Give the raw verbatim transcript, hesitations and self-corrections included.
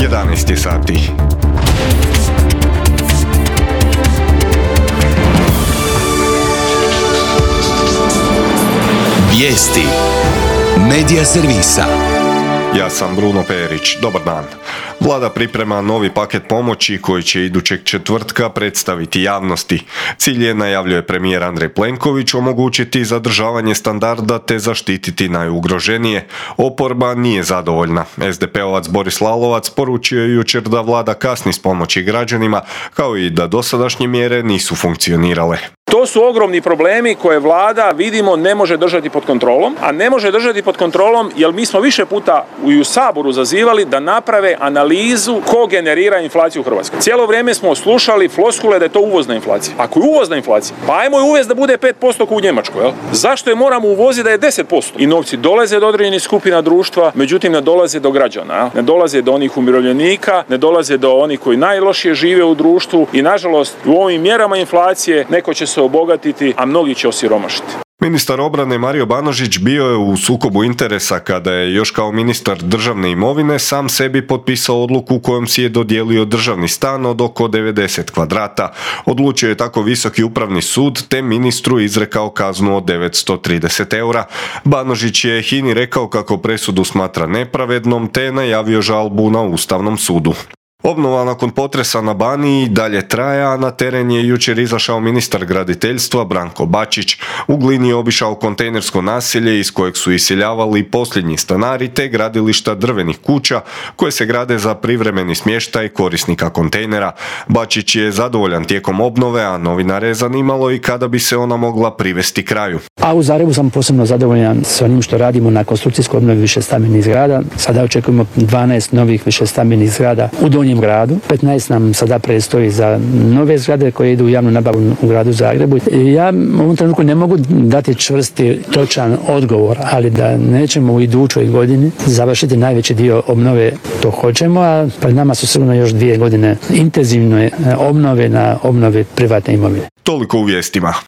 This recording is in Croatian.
jedanaest je sati. Vijesti Medija servisa. Ja sam Bruno Perić. Dobar dan. Vlada priprema novi paket pomoći koji će idućeg četvrtka predstaviti javnosti. Cilj je, najavljuje premijer Andrej Plenković, omogućiti zadržavanje standarda te zaštititi najugroženije. Oporba nije zadovoljna. es de pe ovac Boris Lalovac poručio je jučer da vlada kasni s pomoći građanima, kao i da dosadašnje mjere nisu funkcionirale. To su ogromni problemi koje vlada, vidimo, ne može držati pod kontrolom, a ne može držati pod kontrolom jer mi smo više puta i u Saboru zazivali da naprave analizu ko generira inflaciju u Hrvatskoj. Cijelo vrijeme smo slušali floskule da je to uvozna inflacija. Ako je uvozna inflacija, pa ajmo je uvesti da bude pet posto kao u Njemačkoj. Jel? Zašto je moramo uvoziti da je deset posto? I novci dolaze do određenih skupina društva, međutim ne dolaze do građana. Jel? Ne dolaze do onih umirovljenika, ne dolaze do onih koji najlošije žive u društvu i nažalost u ovim mjerama inflacije neko će se obogatiti, a mnogi će osiromašiti. Ministar obrane Mario Banožić bio je u sukobu interesa kada je još kao ministar državne imovine sam sebi potpisao odluku kojom si je dodijelio državni stan od oko devedeset kvadrata. Odlučio je tako Visoki upravni sud te ministru izrekao kaznu od devetsto trideset eura. Banožić je H I N A-i rekao kako presudu smatra nepravednom te je najavio žalbu na Ustavnom sudu. Obnova nakon potresa na Baniji dalje traje, a na teren je jučer izašao ministar graditeljstva Branko Bačić. U Glini je obišao kontejnersko naselje iz kojeg su iseljavali posljednji stanari te gradilišta drvenih kuća koje se grade za privremeni smještaj korisnika kontejnera. Bačić je zadovoljan tijekom obnove, a novinare je zanimalo i kada bi se ona mogla privesti kraju. A u Zagrebu sam posebno zadovoljan s onim što radimo na konstrukcijskoj obnovi višestambenih zgrada. Sada očekujemo dvanaest novih višestambenih zgrada u Donjem gradu. petnaest nam sada predstoji za nove zgrade koje idu u javnu nabavu u gradu Zagrebu. Ja u ovom trenutku ne mogu dati čvrsti, točan odgovor, ali da nećemo u idućoj godini završiti najveći dio obnove, to hoćemo, a pred nama su sigurno još dvije godine intenzivne obnove na obnove privatne imovine. Toliko u vijestima.